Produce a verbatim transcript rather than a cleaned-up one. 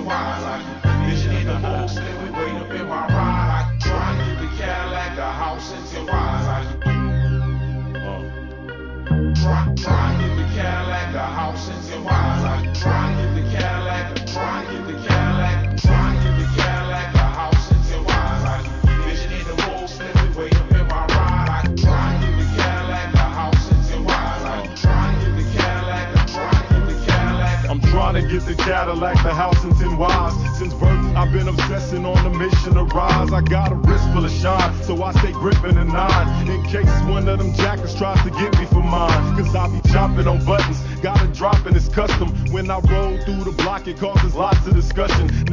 wise. I keep vision in the whole slim we wait up in my ride. I try to get the Cadillac, the house, and ten wise. I keep Try, try and get the Cadillac, the house, and ten wise. I try and get the Cadillac, try and get the Cadillac, try and get the Cadillac, the house, and ten wise. I keep vision in the whole slim we wait up in my ride. I try and get the Cadillac, the house, and ten wise. I try and get the Cadillac, I try and get the Cadillac. I'm trying to get the Cadillac, the house, and ten wives. Since birth, I've been obsessing on the mission to rise. I got a wrist full of shine, so I stay gripping a nine in case one of them jackers tries to get me for mine. Cause I be chopping on buttons, got a drop and it's custom. When I roll through the block, it causes lots of discussion.